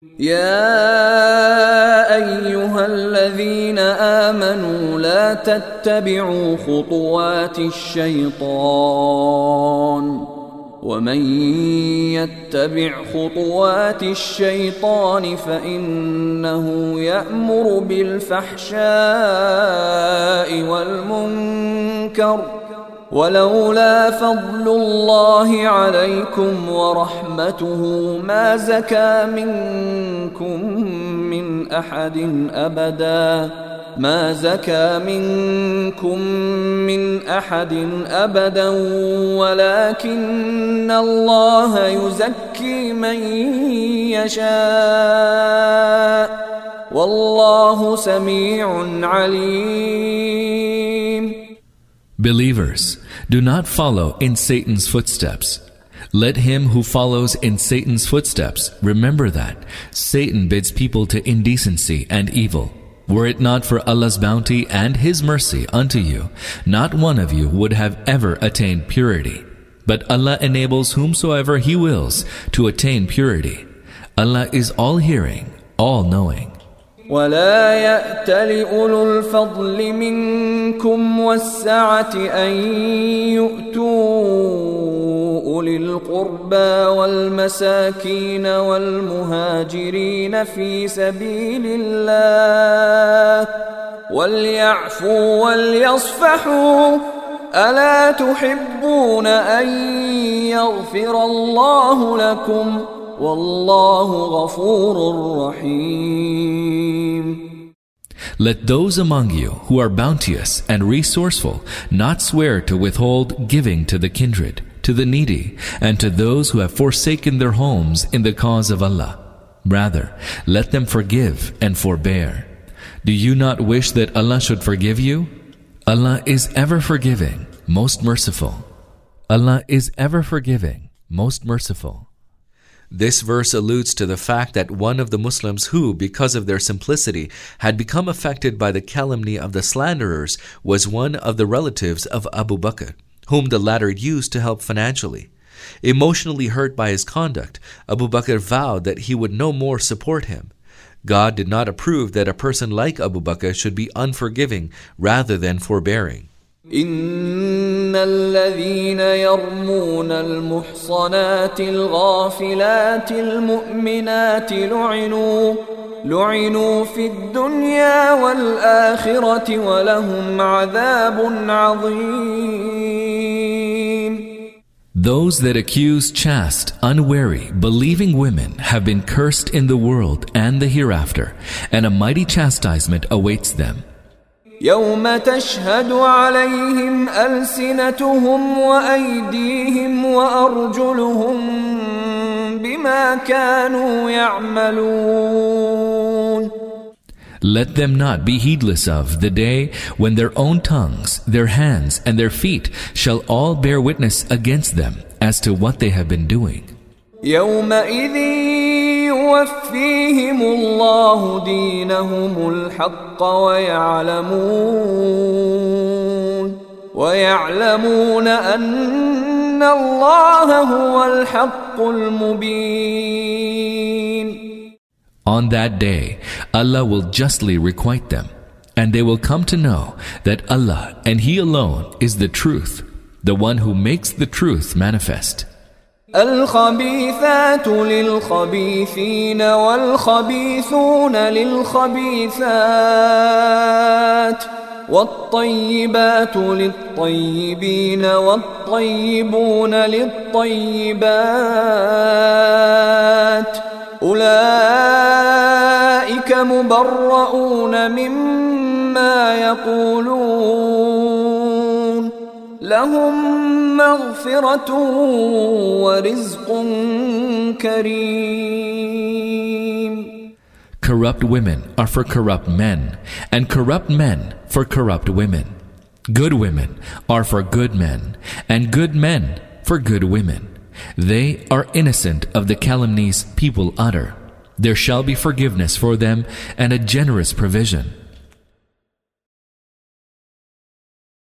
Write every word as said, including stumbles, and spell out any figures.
يا أيها الذين آمنوا لا تتبعوا خطوات الشيطان ومن يتبع خطوات الشيطان فإنه يأمر بالفحشاء والمنكر ولولا فضل الله عليكم ورحمته ما زكى منكم من أحد أبدا ما زكى منكم من أحد أبدا ولكن الله يزكي من يشاء والله سميع عليم. Believers, do not follow in Satan's footsteps. Let him who follows in Satan's footsteps remember that Satan bids people to indecency and evil. Were it not for Allah's bounty and His mercy unto you, not one of you would have ever attained purity. But Allah enables whomsoever He wills to attain purity. Allah is all-hearing, all-knowing. ولا يأتل أولو الفضل منكم والسعة أن يؤتوا أولي القربى والمساكين والمهاجرين في سبيل الله وليعفوا وليصفحوا ألا تحبون أن يغفر الله لكم والله غفور رحيم. Let those among you who are bounteous and resourceful not swear to withhold giving to the kindred, to the needy, and to those who have forsaken their homes in the cause of Allah. Rather, let them forgive and forbear. Do you not wish that Allah should forgive you? Allah is ever forgiving, most merciful. Allah is ever forgiving, most merciful. This verse alludes to the fact that one of the Muslims who, because of their simplicity, had become affected by the calumny of the slanderers was one of the relatives of Abu Bakr, whom the latter used to help financially. Emotionally hurt by his conduct, Abu Bakr vowed that he would no more support him. God did not approve that a person like Abu Bakr should be unforgiving rather than forbearing. إن الذين يرمون المحصنات الغافلات المؤمنات لعنوا لعنوا في الدنيا والآخرة ولهم عذاب عظيم. Those that accuse chaste, unwary, believing women have been cursed in the world and the hereafter, and a mighty chastisement awaits them. يوم تشهد عليهم ألسنتهم وأيديهم وأرجلهم بما كانوا يعملون. Let them not be heedless of the day when their own tongues, their hands, and their feet shall all bear witness against them as to what they have been doing. يومئذ يوفيهم الله دينهم الحق ويعلمون ويعلمون أن الله هو الحق المبين. On that day, Allah will justly requite them, and they will come to know that Allah and He alone is the truth, the one who makes the truth manifest. الخبيثات للخبيثين والخبيثون للخبيثات والطيبات للطيبين والطيبون للطيبات أولئك مبرؤون مما يقولون لهم مغفرة ورزق كريم. Corrupt women are for corrupt men, and corrupt men for corrupt women. Good women are for good men, and good men for good women. They are innocent of the calumnies people utter. There shall be forgiveness for them and a generous provision.